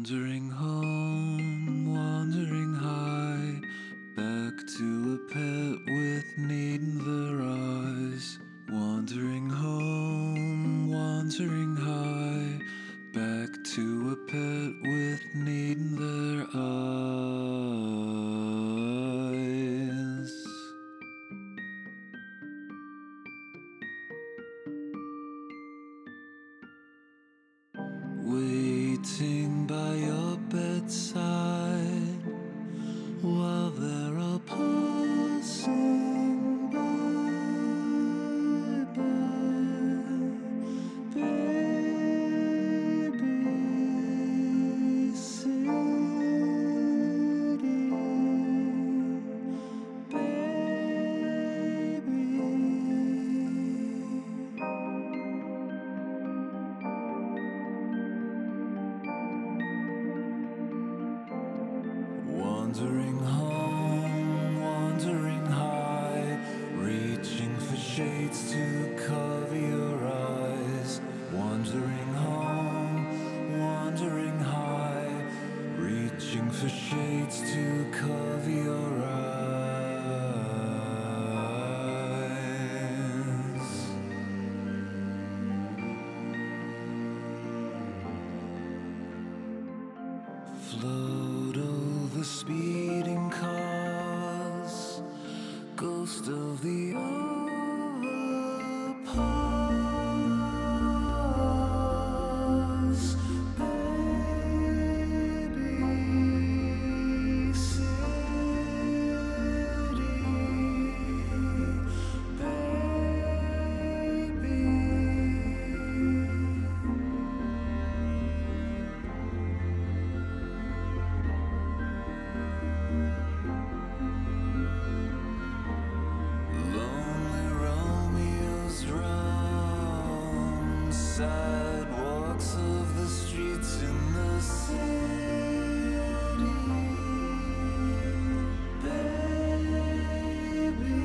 Wandering home, wandering high, back to a pet with need in their eyes. Wandering home, wandering high, back to a pet with need in their eyes. Waiting by your bedside while they're all passing by, baby city, baby. Wandering home, wandering high, reaching for shades to cover your eyes. Wandering home, wandering high, reaching for shades to cover your eyes. Float over speeding cars, ghost of the overpass, baby sidewalks of the streets in the city, baby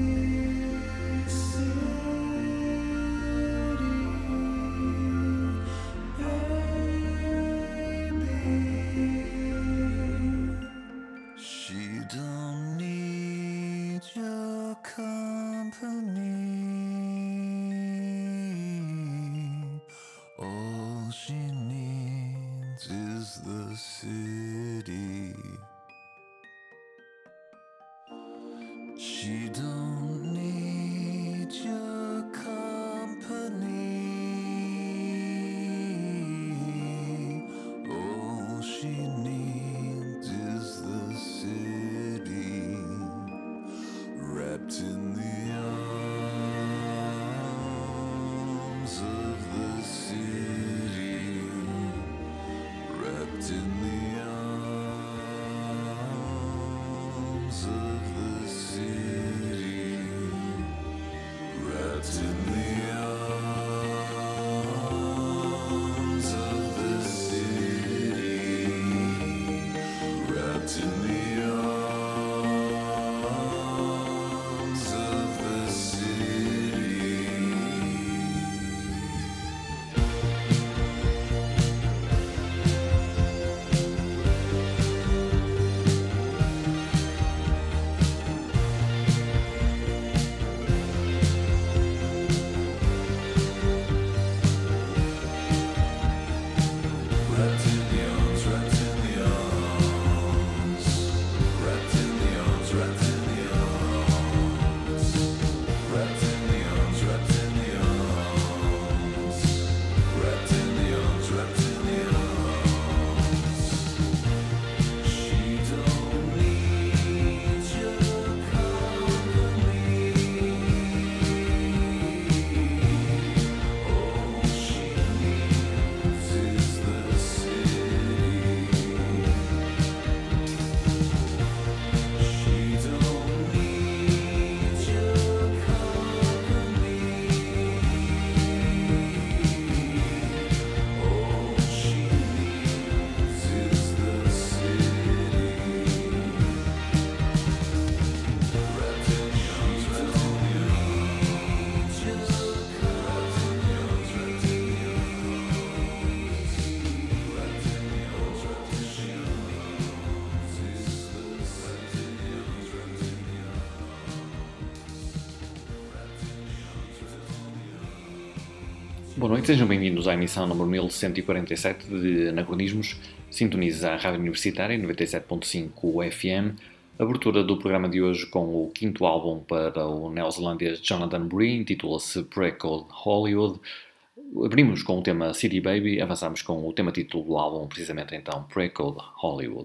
city, baby. She don't need your company. All she needs is the city. She don't need your company. All she needs is the city, wrapped in the arms of the city, wrapped in the arms of the city, wrapped in the arms of the city. Boa noite, sejam bem-vindos à emissão número 1147 de Anacronismos. Sintoniza a Rádio Universitária 97.5 FM. Abertura do programa de hoje com o quinto álbum para o neozelandês Jonathan Bree, intitula-se Pre-Code Hollywood. Abrimos com o tema City Baby, avançamos com o tema título do álbum, precisamente então Pre-Code Hollywood.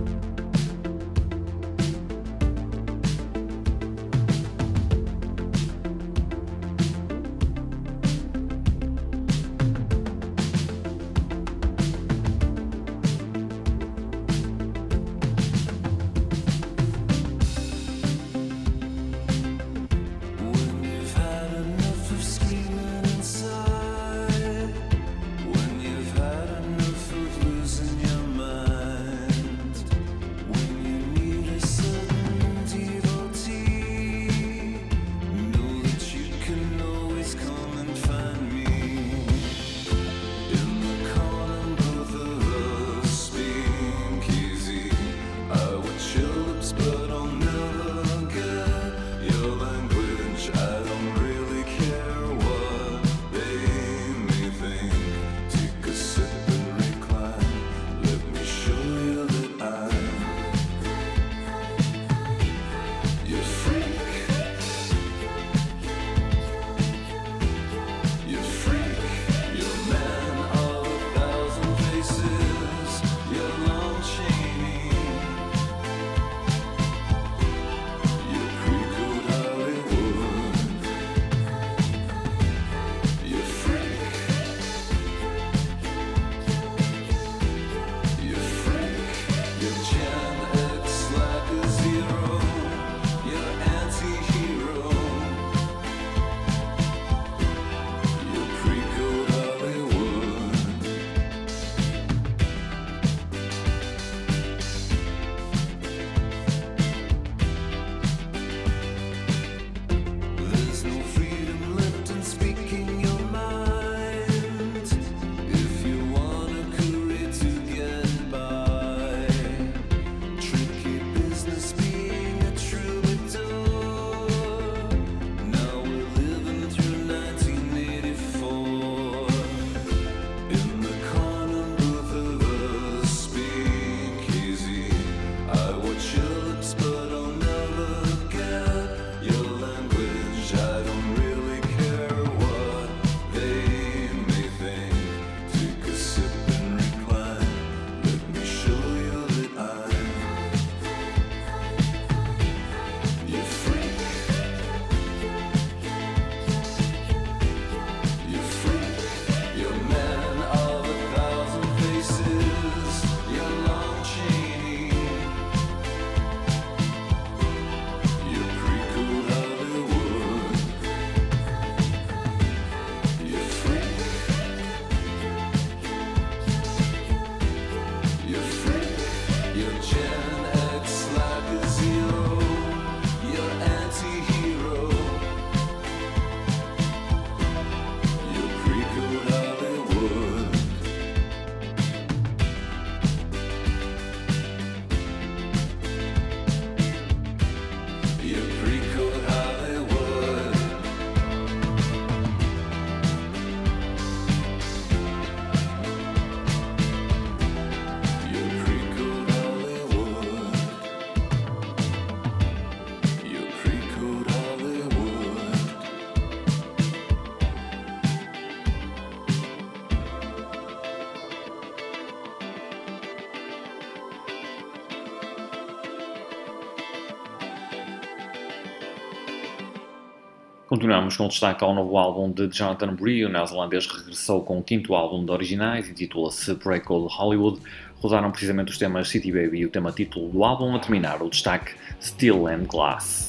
Continuamos com destaque ao novo álbum de Jonathan Bree. O neozelandês regressou com o quinto álbum de originais, intitula-se Pre-Code Hollywood. Rodaram precisamente os temas City Baby e o tema título do álbum, a terminar o destaque Steel and Glass.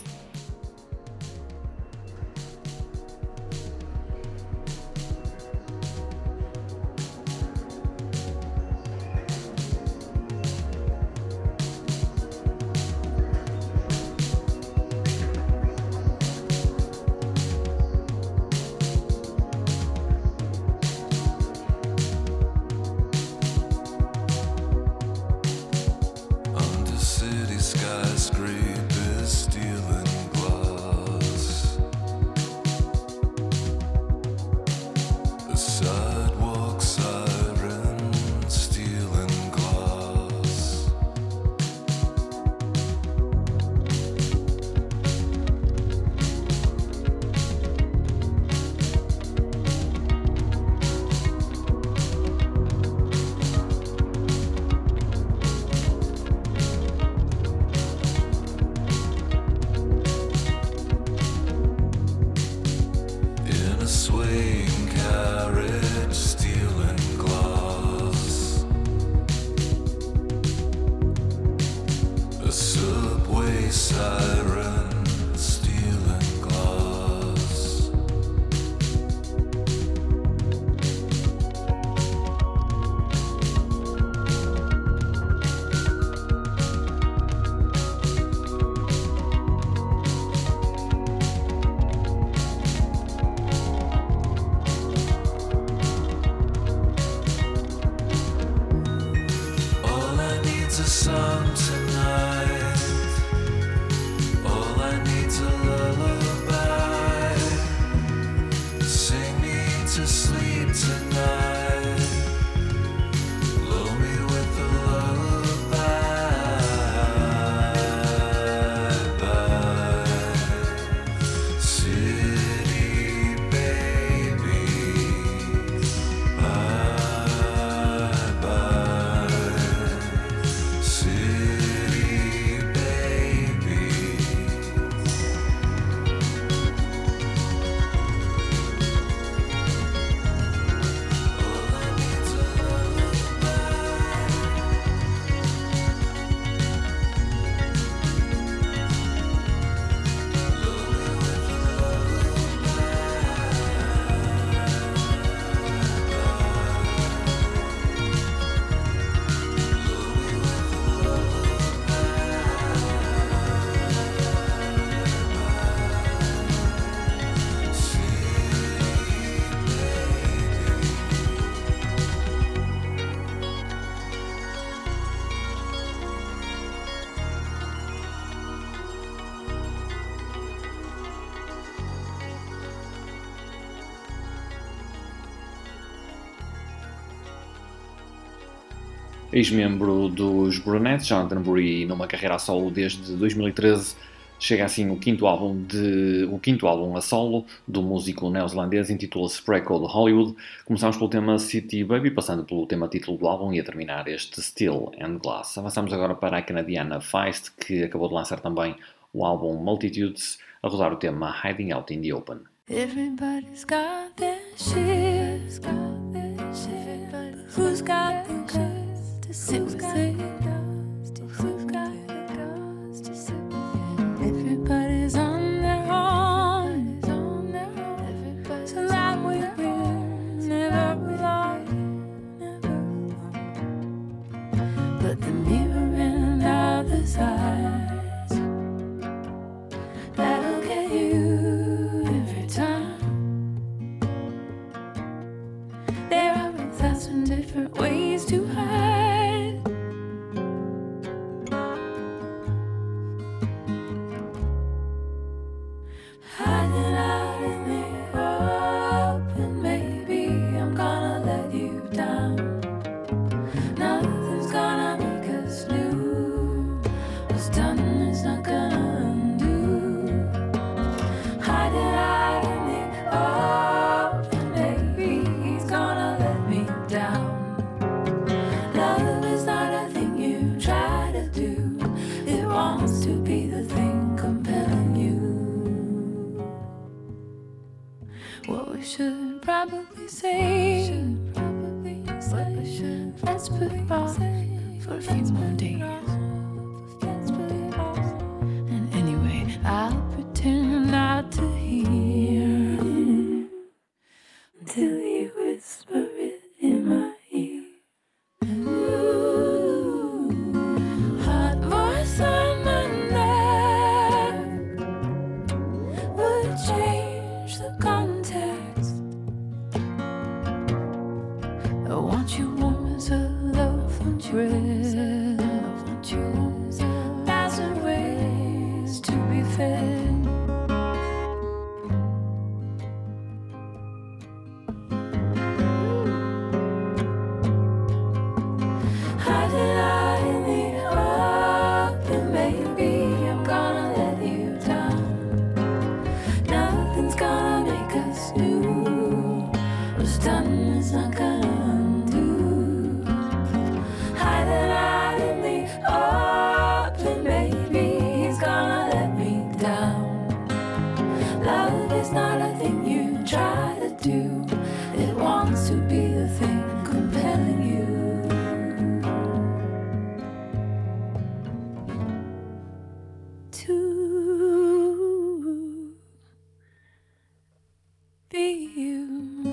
Under city skyscrapers, stealing needs a lullaby. Sing me to sleep tonight. Lull me with a lullaby. City baby, bye bye. City baby. All I need's a lullaby. Lull me with a Ex-membro dos Brunettes, Jonathan Burry, numa carreira a solo desde 2013, chega assim o quinto álbum a solo do músico neozelandês, intitula-se Spreckled Hollywood. Começamos pelo tema City Baby, passando pelo tema título do álbum e a terminar este Steel and Glass. Avançamos agora para a canadiana Feist, que acabou de lançar também o álbum Multitudes, a rodar o tema Hiding Out in the Open. Everybody's got their shit. Who's got the guts to sit with it? Who's got the guts to sit with it? Everybody's on their own. So that we will never belong. But the mirror and other's eyes, that'll get you every time. There are 1,000 different ways to hide. Hiding out in the open, maybe I'm gonna let you down. Nothing's gonna make us new. What's done is not gonna undo. Hiding out in the open, maybe he's gonna let me down. Love is not a thing you try to do. It wants to be the thing compelling you. What we should probably say, what we should, let's put it off for a few more days. And anyway, I'll pretend not to hear until you whisper it in my ear. Ooh, hot voice on my neck would change the context. I want you warm as a love, want you red, I want you 1,000 ways to be fed. Hiding out in the open, maybe I'm gonna let you down. Nothing's gonna make us new. What's done is not gonna undo. Hiding out in the open, maybe he's gonna let me down. Love is not a thing you try to do. It wants to be the thing compelling you. To be you.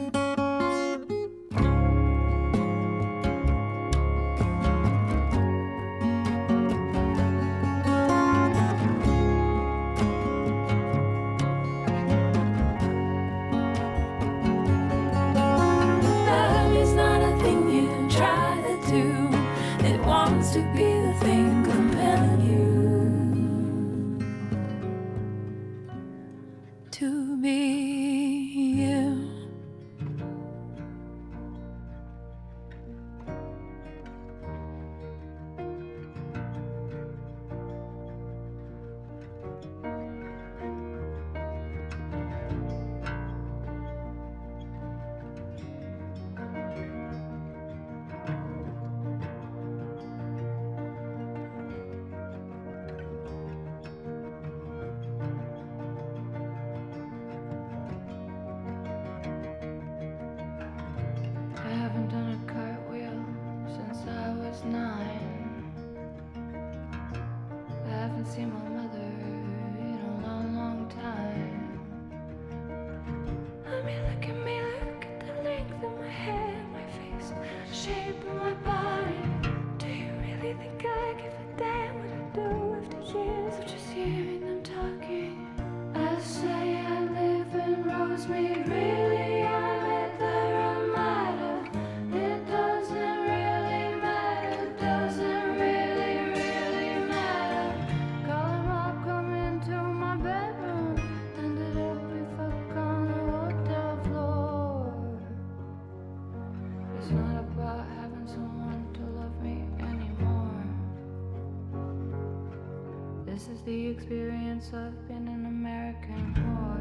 Love is not a thing you try to do. It wants to be the thing compelling you. to be you. I haven't done a cartwheel since I was 9. I haven't seen my mother in a long, long time. I mean, look at me, look at the length of my hair, my face, the shape of my body. Do you really think I give a damn what I do after years of just hearing them talking? I say I live in Rosemead, really, I'm at the Ramada. It doesn't really matter, doesn't really matter. Call him up, come into my bedroom, ended up we fuck on the hotel floor. It's not about having someone to love me anymore. This is the experience of being an American whore.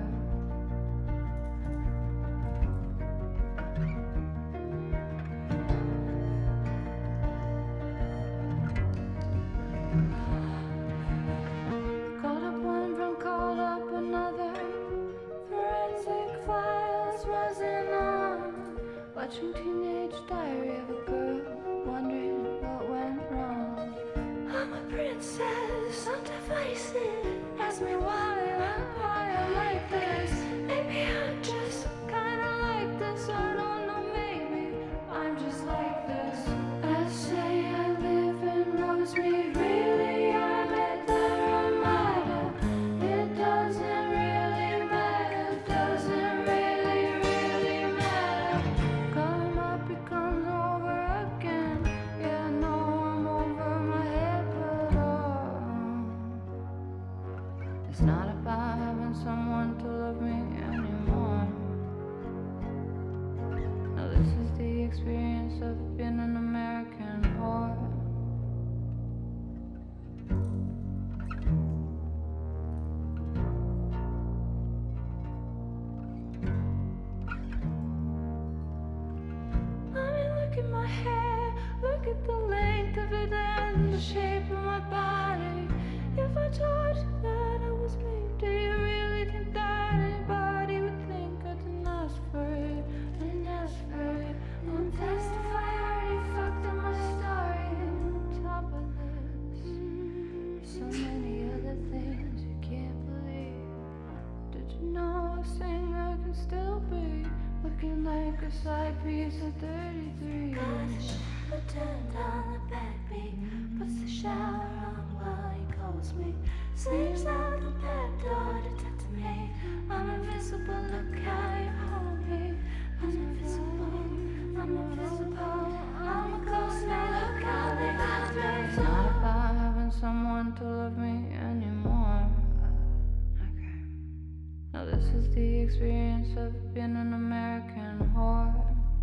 Called up one from called up another. Forensic Files wasn't on. Watching Teenage Diary of a Girl, wondering what went wrong. I'm a princess on devices. Ask me why I'm like this. Maybe I'm just kinda like this. I don't know, maybe I'm just like this. I say I live in Rosemead, really I'm at the Ramada. It doesn't really matter, doesn't really matter. Call him up, he comes over again. Yeah, I know I'm over my head, but it's not about having someone to love me anymore. Now this is the experience of being an American whore. I mean, look at my hair, look at the length of it and the shape of my body. If I told you that I was me, do you really think that anybody would think I didn't ask for it? I didn't ask for it. I won't testify, I already fucked up my story. On top of this, so many other things you can't believe. Did you know a singer can still be looking like a side piece of 33? Turned on the backbeat, puts the shower on while he calls me. Sleeps out the back door to talk to me. I'm invisible, look how you hold me. I'm invisible, I'm invisible. I'm a ghost now, look how they got me. It's not about having someone to love me anymore. Okay. Now this is the experience of being an American whore.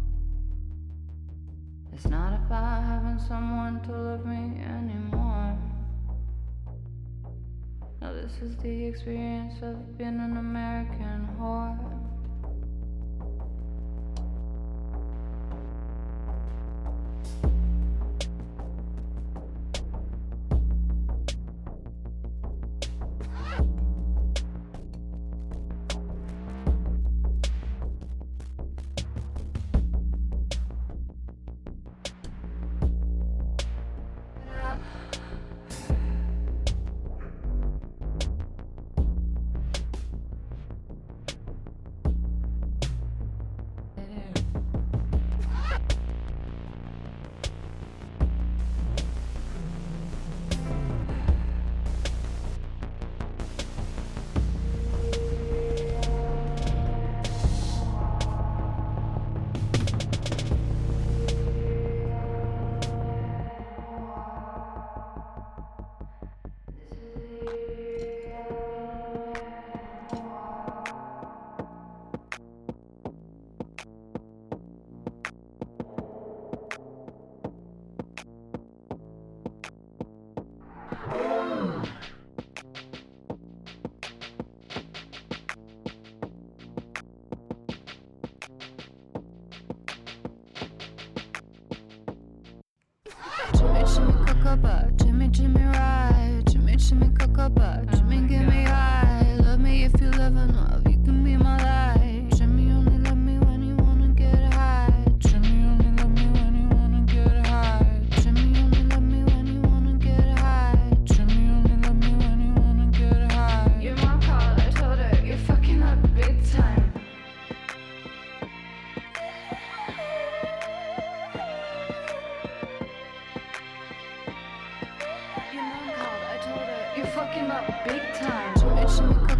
It's not about having someone to love me anymore. Now this is the experience of being an American whore.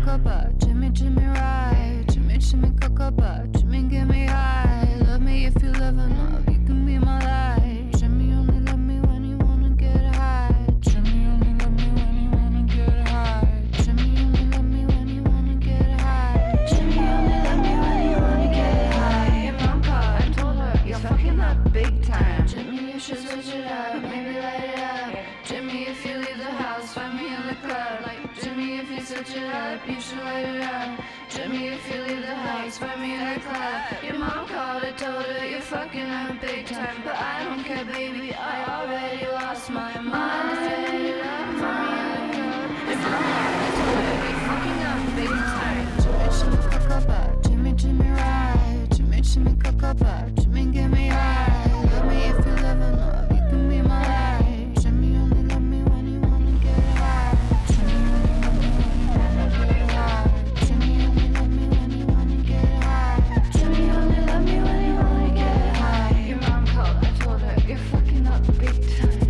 cocoa butt. Jimmy, Jimmy, right. Jimmy, Jimmy, cocoa butt. Jimmy, get me high. Love me if you live enough. You can be my light. Jimmy only love me when you wanna get high. Jimmy only love me when you wanna get high. Jimmy only love me when you wanna get high. Jimmy only love me when you wanna get high. Your mom called, I told her you're fucking up big time. Jimmy, you should switch it up, maybe light it up. Jimmy, if you leave the house, find me in the club. Like Jimmy, if you switch it up, you should light it up. Jimmy, if you leave the house, find me in the club. Your mom called, I told her you're fucking up big time. But I don't care, baby, I already lost my mind. If you light it up, find me in the club. Your mom called, I told her you're fucking up big time. Jimmy, Jimmy, cocoa butt. Jimmy, Jimmy, right. Jimmy, Jimmy, cocoa butt. Jimmy, get me high. Love me if you live enough, you can be my light. Jimmy only love me when you wanna get high. Jimmy only love me when you wanna get high. Jimmy only love me when you wanna get high. Jimmy only love me when you wanna get high. Your mom called, I told her you're fucking up big time.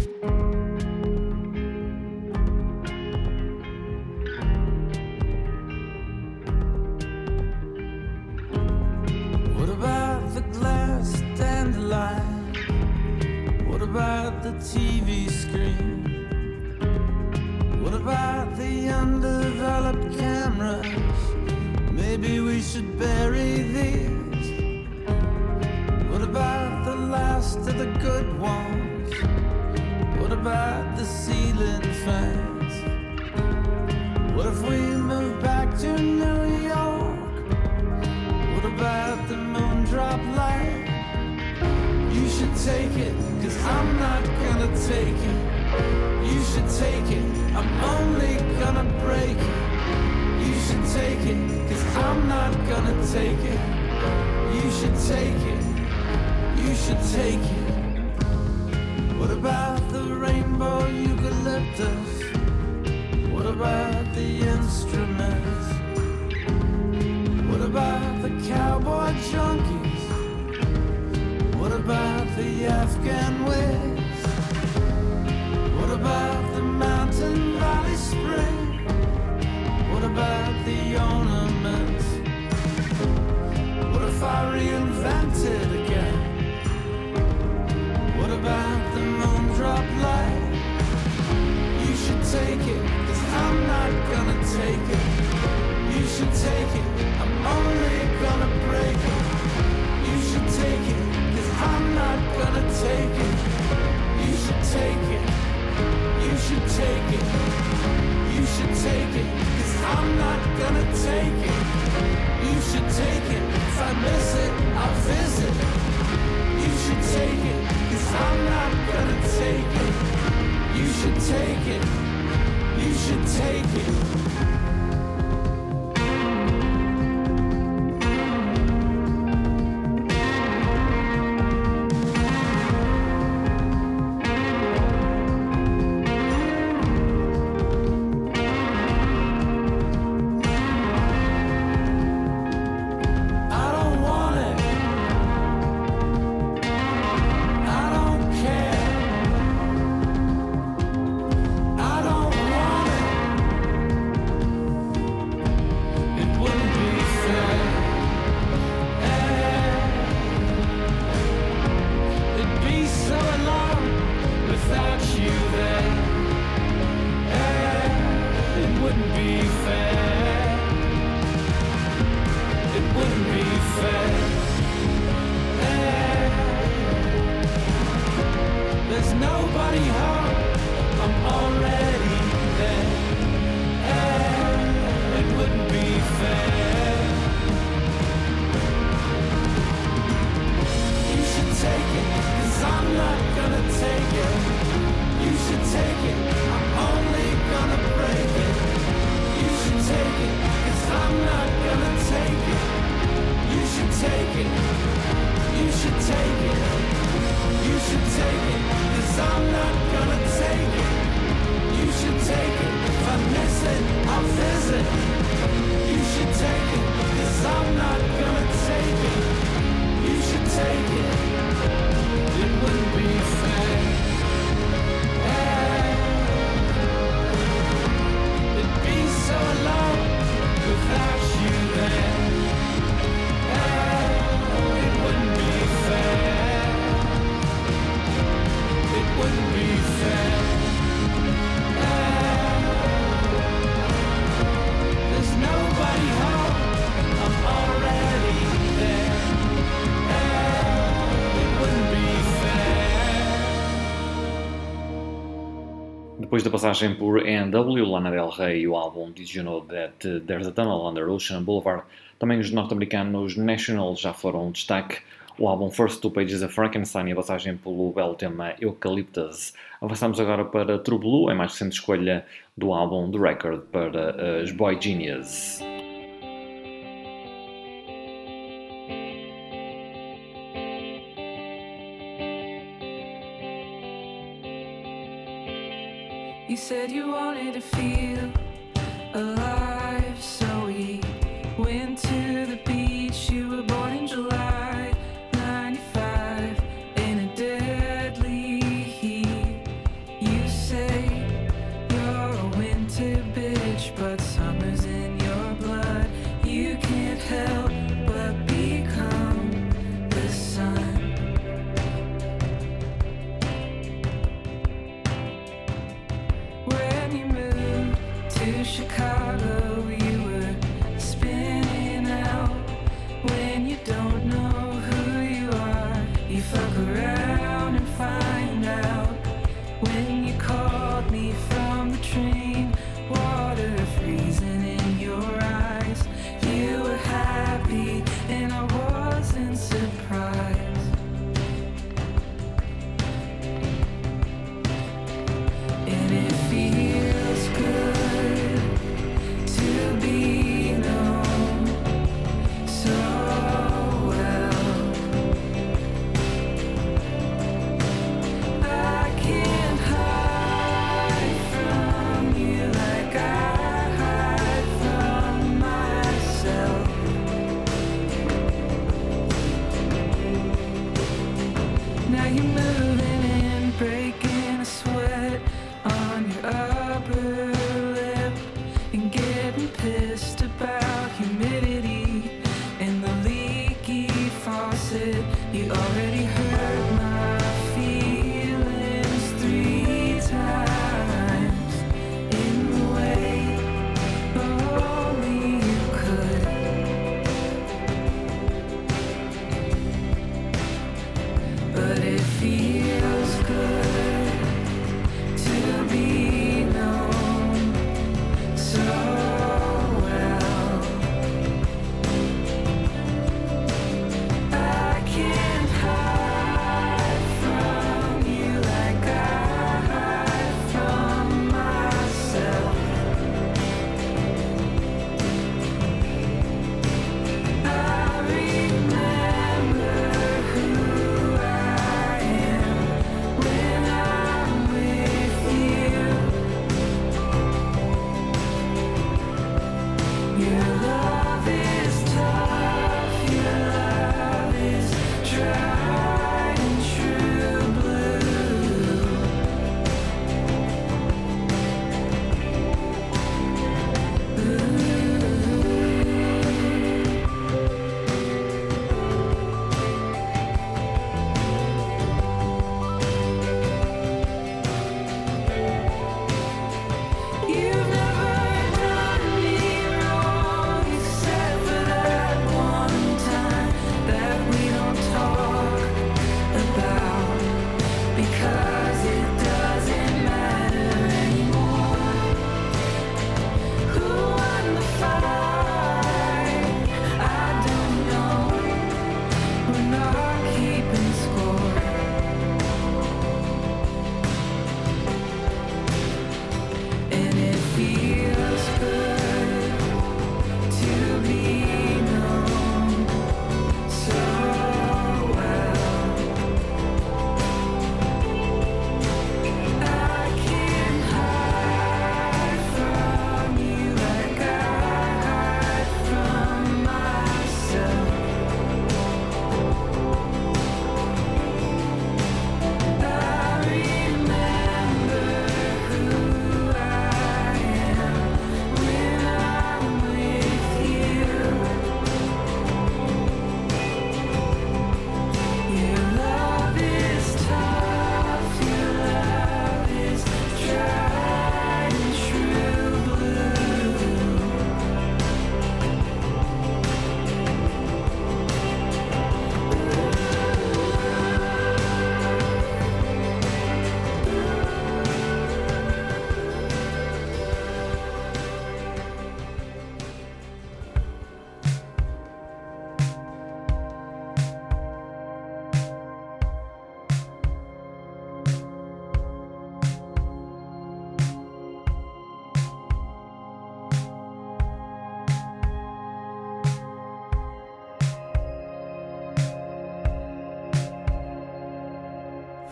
What about the glass dandelion? What about the TV screen? What about the undeveloped cameras? Maybe we should bury these. What about the last of the good ones? What about the ceiling fans? What if we move back to New York? What about the moon drop light? You should take it, cause I'm not gonna take it. You should take it, I'm only gonna break it. You should take it, cause I'm not gonna take it. You should take it, you should take it. What about the rainbow eucalyptus? What about the instruments? What about the cowboy junkies? What about the Afghan wigs? What about the mountain valley spring? What about the ornaments? What if I reinvented again? What about the moon drop light? You should take it, cause I'm not gonna take it. You should take it, I'm only gonna break it. You should take it, cause I'm not gonna take it. You should take it, you should take it. You should take it, cause I'm not gonna take it. You should take it, if I miss it, I'll visit. You should take it, cause I'm not gonna take it. You should take it, you should take it. Depois da passagem por A&W, Lana Del Rey e o álbum Did You Know That There's a Tunnel Under Ocean Boulevard, também os norte-americanos National já foram um destaque. O álbum First Two Pages of Frankenstein e a passagem pelo belo tema Eucalyptus. Avançamos agora para True Blue, a mais recente escolha do álbum The Record para as Boy Genius. You said you wanted to feel alive, so we went to the beach. You were born in July 95 in a deadly heat. You say you're a winter bitch, but summer's in your blood. You can't help but become the sun. When you moved to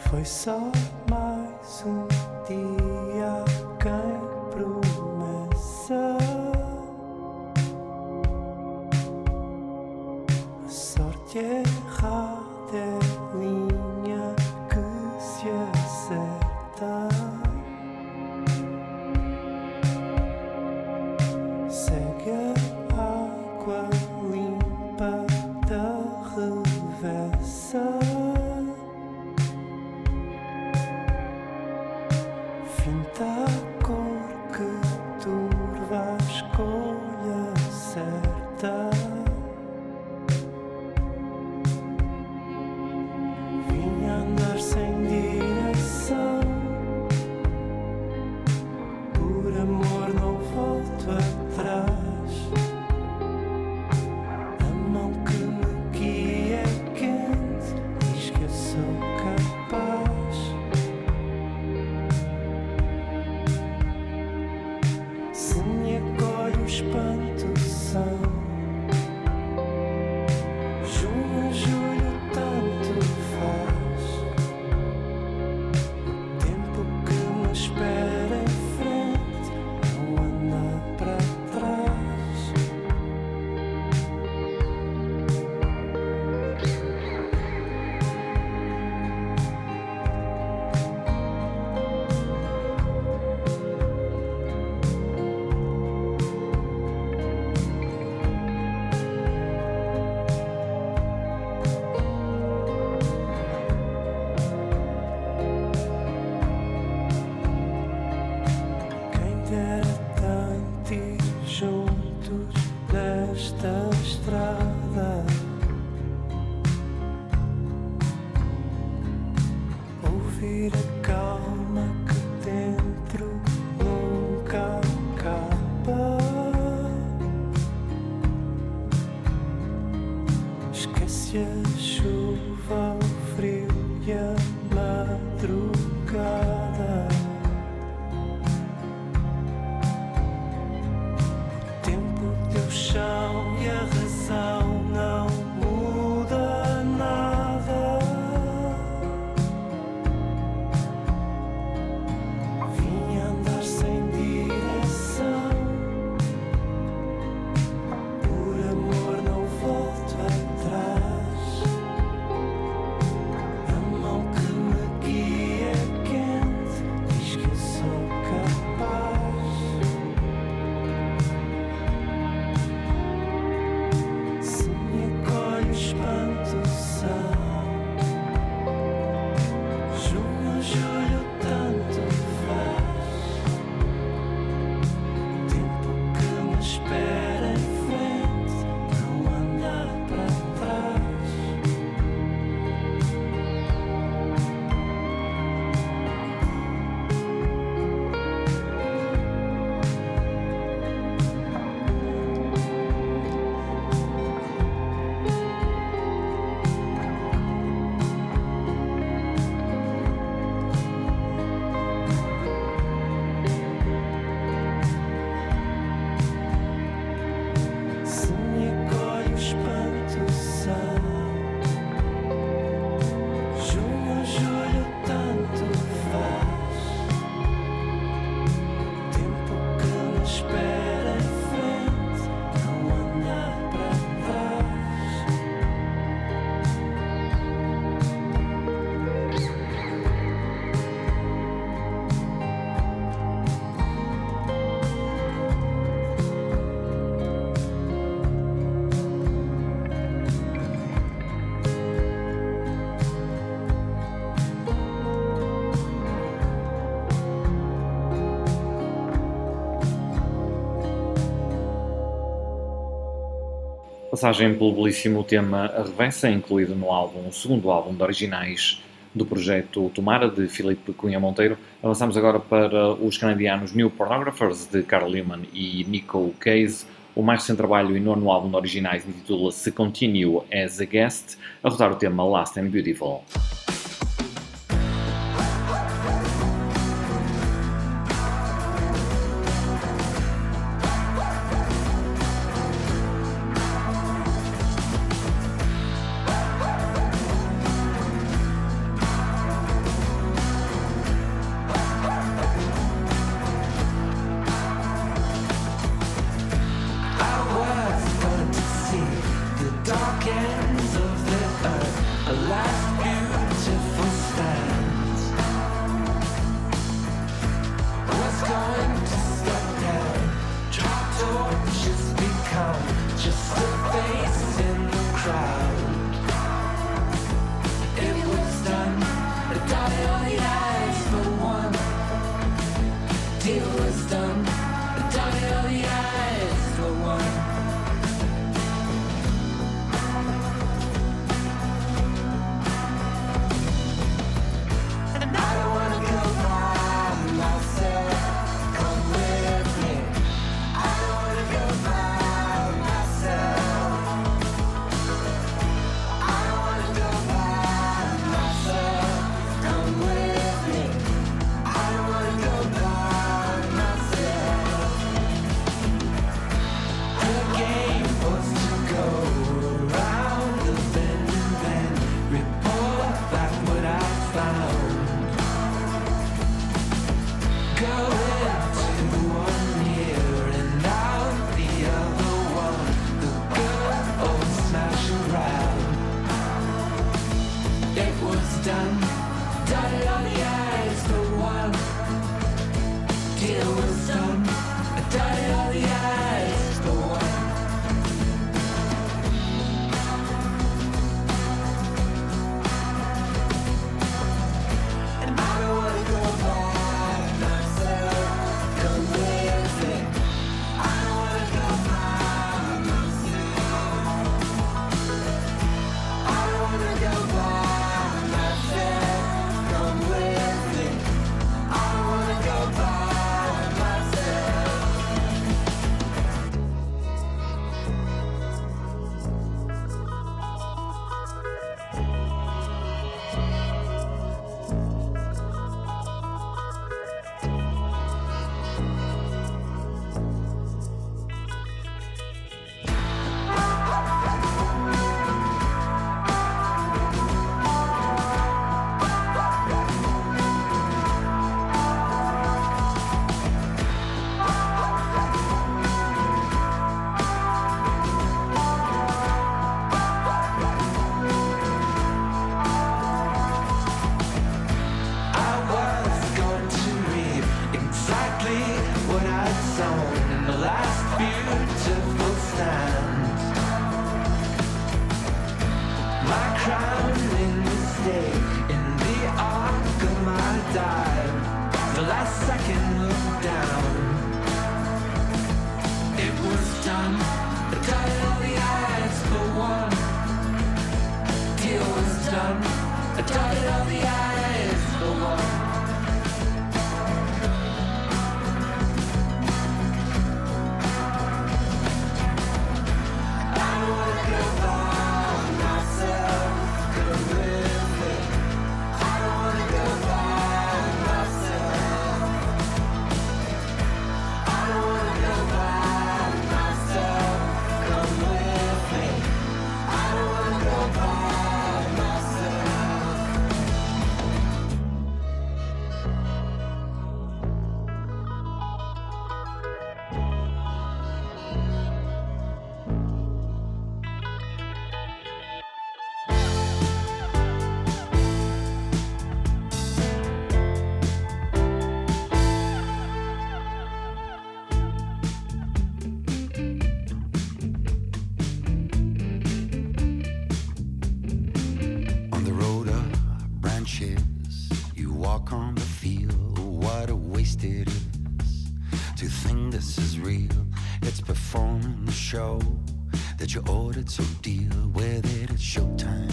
Foi só mais um dia quem promessa. A sorte errada é a linha que se acerta. Segue a água limpa da reversa. Finta a cor que turva a escolha certa. Vim andar sem direção. Por amor não volto atrás. A mão que me guia é quente, diz que eu sou capaz. Se me acolhe o espanto são junho, julho, tanto faz. O tempo que me espera em frente não anda para trás. Quem dera tanto ir juntos nesta estrada. Ouvir a calma que dentro nunca acaba. Esquece a chuva, o frio e a madrugada. O tempo deu chão e a razão não muda nada. Vim andar sem direção. Por amor não volto atrás. A mão que me guia é quente, diz que eu sou capaz. Se me acolhe o espanto são junho, julho, tanto faz. O tempo que me espera em frente não anda para trás. Se me acolhe o espanto são junho, julho, tanto faz. O tempo que me espera em frente não anda para trás. Passagem pelo belíssimo tema A Reversa, incluído no álbum, o segundo álbum de originais do projeto Tomara, de Filipe Cunha Monteiro. Avançamos agora para os canadianos New Pornographers, de Carl Lehman e Nico Case. O mais recente trabalho e nono álbum de originais intitula-se Continue as a Guest, a rodar o tema Last and Beautiful. dotted all the I's but one. Deal was done. I dotted all the I's but one. I don't wanna go by myself, 'cause with it. I don't wanna go by myself. I don't wanna go by myself, come with me. I don't wanna go by myself. On the road of branches, you walk on the field. What a waste it is to think this is real. It's performing the show that you ordered, so deal with it. It's showtime.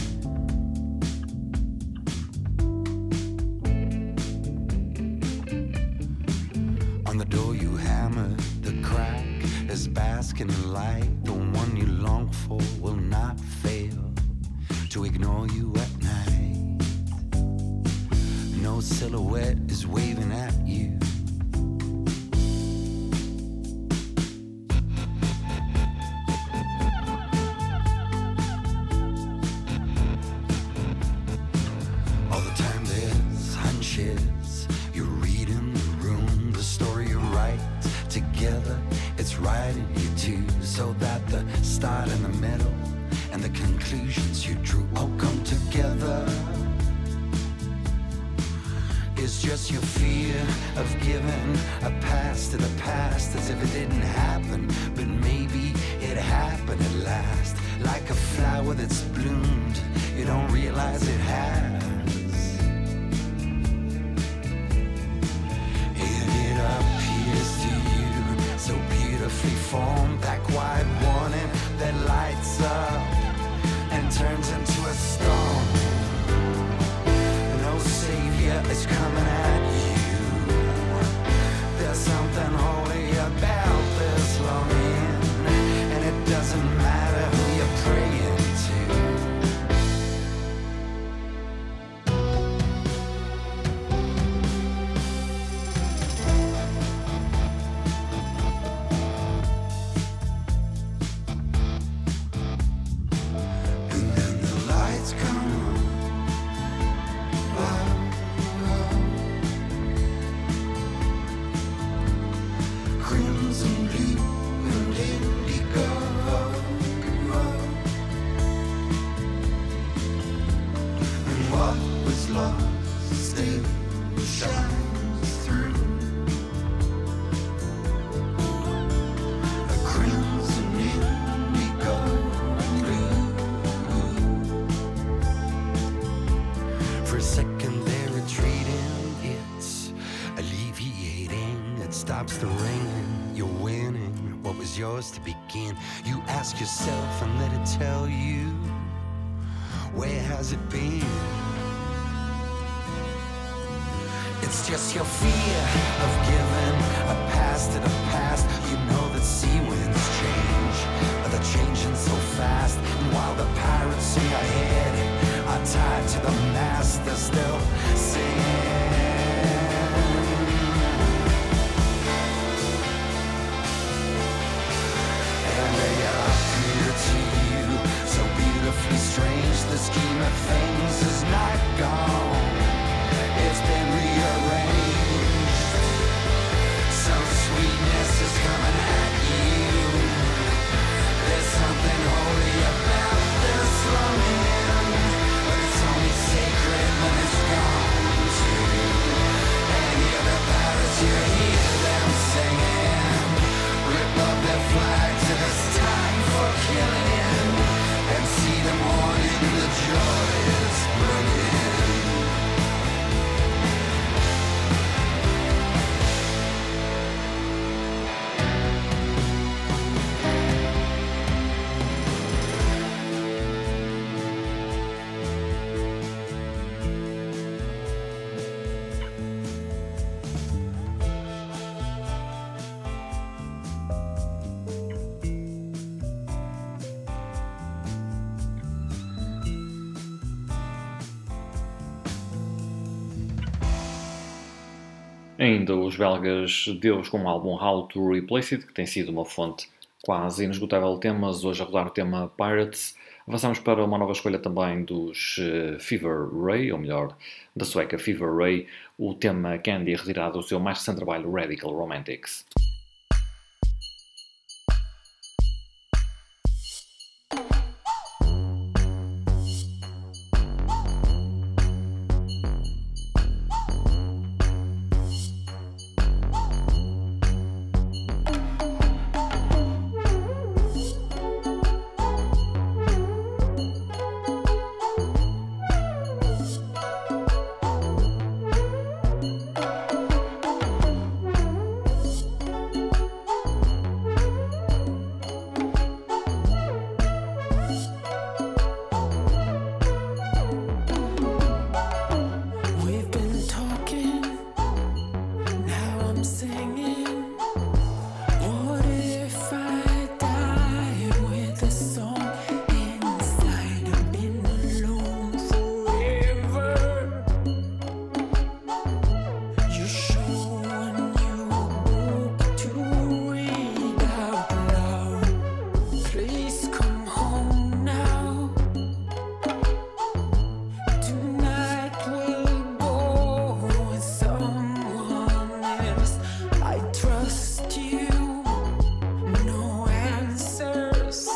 On the door you hammered, the crack is basking in light. The one you long for will not fail to ignore you at night. No silhouette is waving at you. All the time there's hunches. You're reading the room, the story you write together. It's writing you too, so that the start and the middle and the conclusions you drew all come together. It's just your fear of giving a pass to the past, as if it didn't happen, but maybe it happened at last. Like a flower that's bloomed, you don't realize it has. It appears to you so beautifully formed, that quiet warning that lights up and turns into a storm. No savior is coming at you. There's something holy about this longing, and it doesn't matter who you're praying to. And then the lights come on. Crimson blue and indigo. And what was lost still shines through. A crimson indigo blue. For a second they're retreating, it's alleviating. It stops the ringing, you're winning what was yours to begin. You ask yourself and let it tell you, where has it been? It's just your fear of giving a pass to the past. You know that sea winds change, but they're changing so fast. And while the pirates in your head are tied to the mast, they're still singing. And they appear to you so beautifully strange. The scheme of things is not gone, it's been rearranged. Some sweetness is coming at you. There's something holy about this longing, but it's only sacred when it's gone too. Ainda os belgas Deus com o álbum How to Replace It, que tem sido uma fonte quase inesgotável de temas, hoje a rodar o tema Pirates. Avançamos para uma nova escolha também dos Fever Ray, ou melhor, da sueca Fever Ray, o tema Candy retirado do seu mais recente trabalho Radical Romantics. We've been talking, now I'm singing. What if I died with a song inside? I've been alone forever. You show a new book to read out loud. Please come home now. Tonight we'll go with someone else. I trust you. No answers.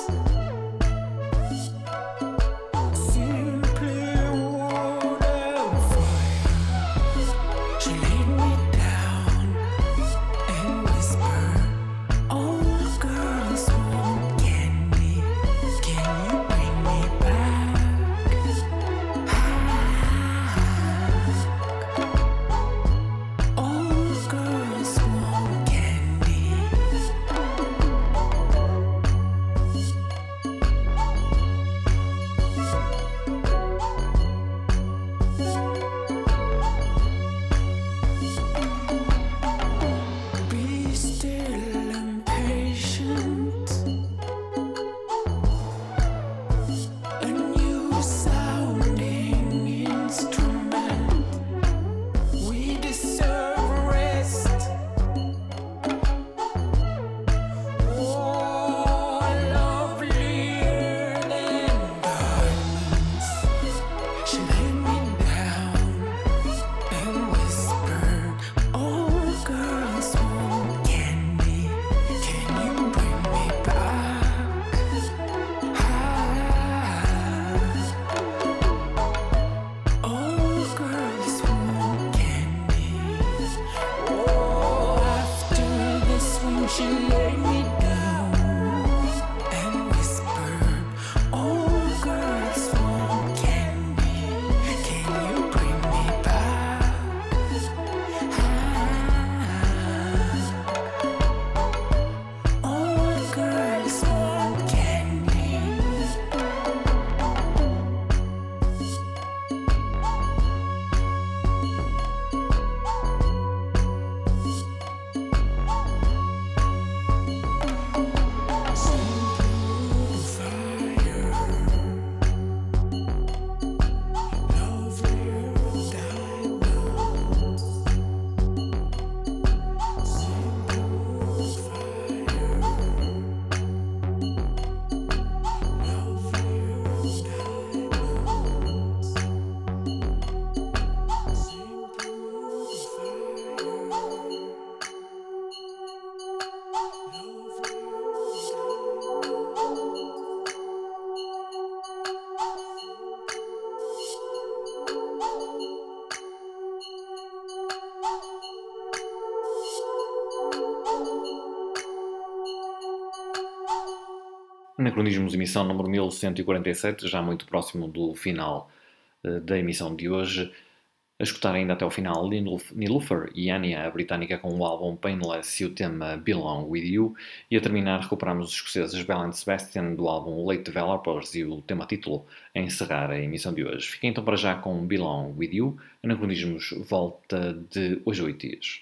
Simply waterfall. She laid me down and whispered, "All girls want candy. Can you bring me back?" All girls want candy. Be still and patient. A new sounding instrument. We deserve rest. Oh, lovelier than diamonds. She laid me down and whispered, "All girls want candy. Can you bring me back?" All girls want candy. Oh, after this when she laid me down and whispered, "All girls want candy. Can you bring me back?" All girls want candy. Anacronismos, emissão número 1147, já muito próximo do final da emissão de hoje. A escutar ainda até o final Nilufer e Anya, a britânica, com o álbum Painless e o tema Belong With You. E a terminar recuperamos os escoceses Bell and Sebastian do álbum Late Developers e o tema título a encerrar a emissão de hoje. Fiquem então para já com Belong With You. Anacronismos volta de hoje a 8 dias.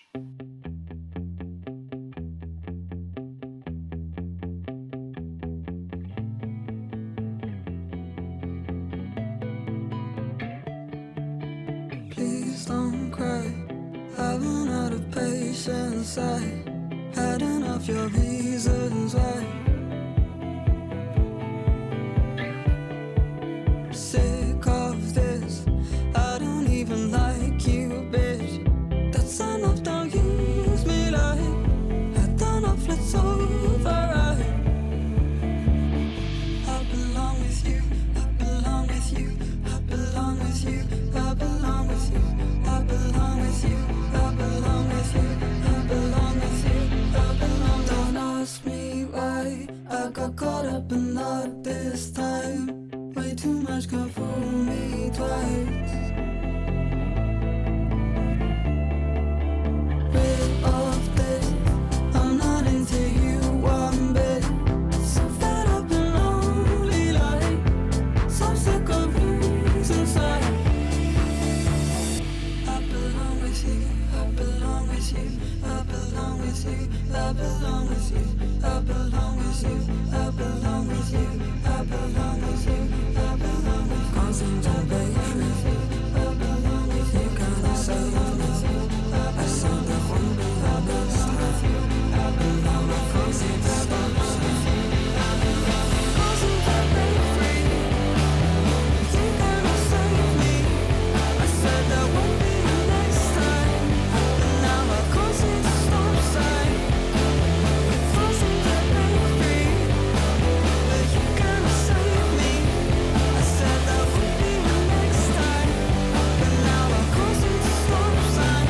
Please don't cry. I've run out of patience. I had enough your reasons why. Sick of this. I don't even like you, bitch. That's enough. Don't use me like had enough. Let's override. I belong with you. I belong with you. I belong with you. I belong with you. I belong with you. I belong with you. I belong with you. I belong. Don't ask me why I got caught up in love this time. Way too much could fool me twice. Rid of this. I'm not into you one bit. So fed up and lonely, like so sick of losing sight. I belong with you. I belong with you. I belong with you. I belong with you. I belong with you. I belong with you. I belong with you. I belong with you. Constant to break free. I belong with you. Gotta save me. I saw the whole be the best time. I belong with constant to stop sign. I belong with constant to break free. You gotta save me. I said that won't be the next time. But now I constant to stop sign. Constant to break free. But you gotta save me. I said that won't be the next time. But now I constant to stop sign.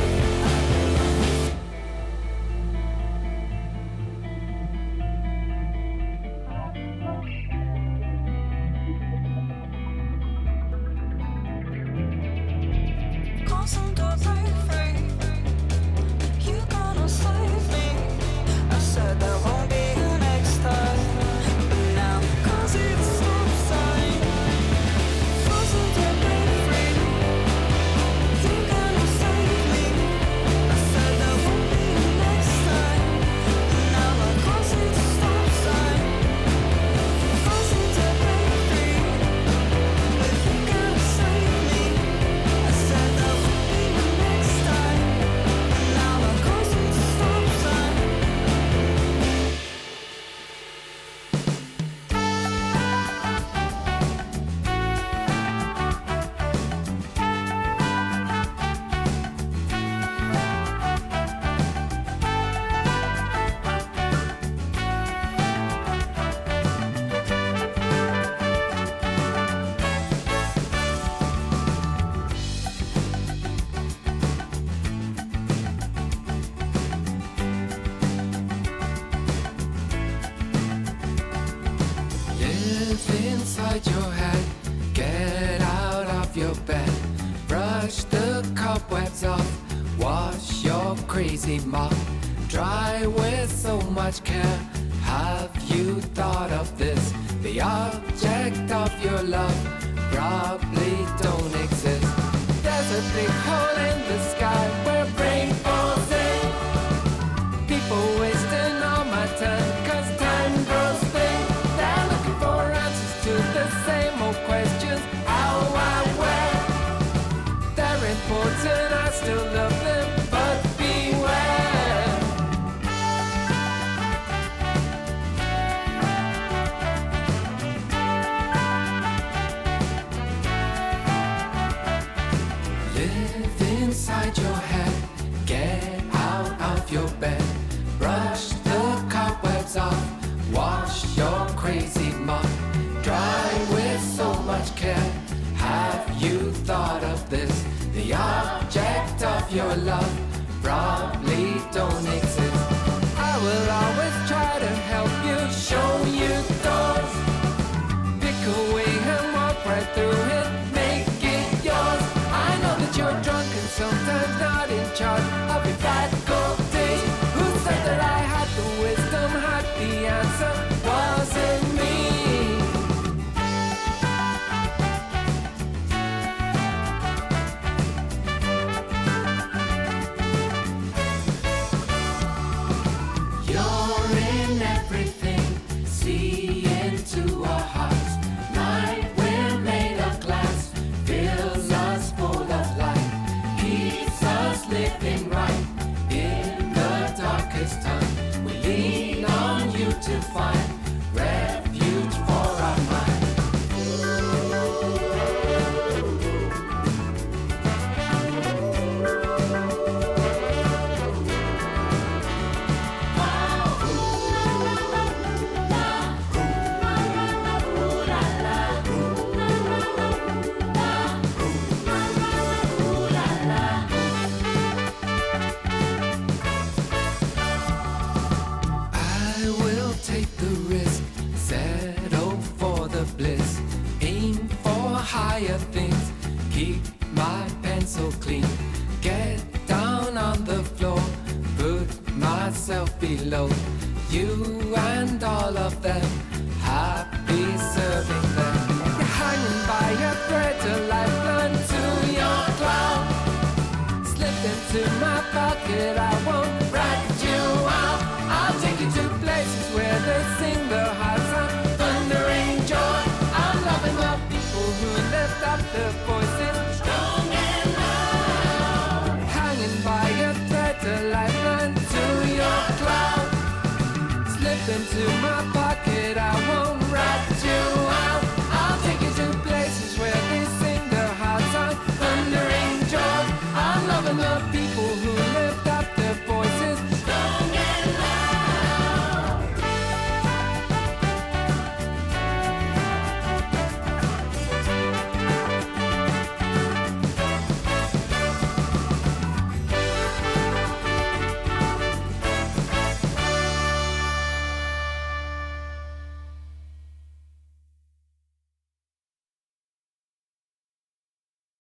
Constant to break free. You gonna save me. I said that won't be the next time. But now constant to stop sign. Constant to break free. You gonna save me. I said that won't be the next time. But now I constant to stop sign. Constant to break free. But you gotta save me. I said that won't be the next time. But now I constant to stop sign. Live inside your head, get out of your bed, brush the cobwebs off, wash your crazy mop, dry with so much care. Have you thought of this? The object of your love probably don't exist. There's a big hole in the sky where rainbows in. People wasting all my time, 'cause time grows thin. They're looking for answers to the same old questions. How, why, where? They're important, I still love them, but beware. Live inside your head, get out of your bed, brush the cobwebs off, wash your crazy mop, dry with so much care. Have you thought of this? The object of your love probably don't exist. I will always try to help you, show you doors. Pick a way and walk right through it, make it yours. I know that you're drunk and sometimes not in charge of your bad gold days. Who said that I had the wisdom, had the answer? Wasn't me. bliss. Aim for higher things, keep my pencil clean. Get down on the floor, put myself below you and all of them, happy serving them. You're hanging by a thread, a lifeline to your cloud. Slip into my pocket, I won't rat you out. I'll take you to places where they sing the high sound, thundering joy. I'm loving the people who lift up their voices, strong and loud. Hanging by a thread, a lifeline to your cloud. Slip into my pocket, I won't rat you